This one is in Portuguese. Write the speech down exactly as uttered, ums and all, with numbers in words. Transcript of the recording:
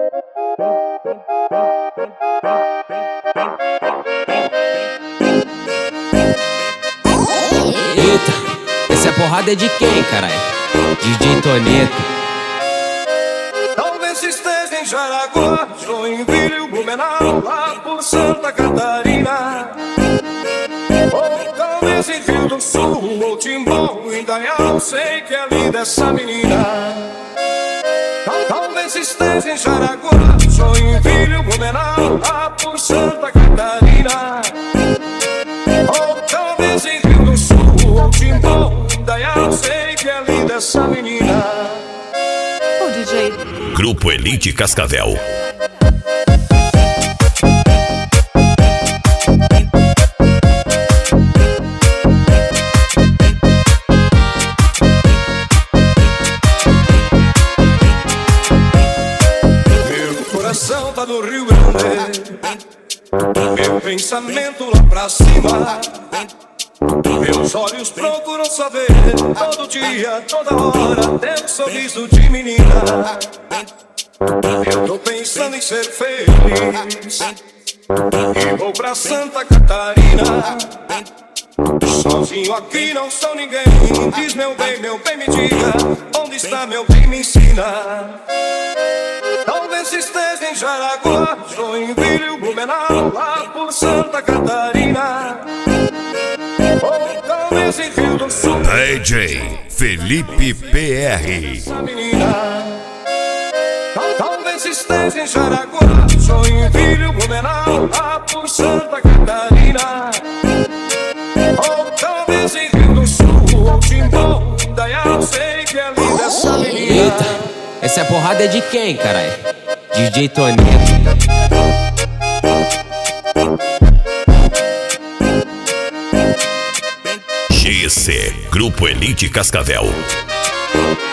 Eita, essa porrada é de quem, caralho? D J Toneto. Talvez esteja em Jaraguá, Joinville, Blumenau, lá por Santa Catarina. Ou talvez em Rio do Sul, ou Timbó, Indaial, sei que é linda essa menina. Talvez esteja em Jaraguá, Joinville, Blumenau, lá por Santa Catarina. Ou talvez em Rio do Sul, ou Timbó, Indaial, sei que é linda essa menina. O D J Grupo Elite Cascavel. Meu coração tá no Rio Grande, meu pensamento lá pra cima. Meus olhos procuram saber todo dia, toda hora, teu sorriso de menina. Eu tô pensando em ser feliz e vou pra Santa Catarina. Sozinho aqui não sou ninguém. Diz meu bem, meu bem, me diga onde está meu bem, me ensina. Talvez esteja em Jaraguá, Joinville, Blumenau, lá por Santa Catarina. Ou talvez em Rio do Sul, D J Felipe P R. essa menina. Tal- Talvez esteja em Jaraguá, Joinville, Blumenau, lá por Santa Catarina. Ou talvez em Rio do Sul, ou Timbó, Indaial, sei que é linda essa menina. Eita, essa porrada é de quem, caralho? D J Toneto. G C Grupo Elite Cascavel.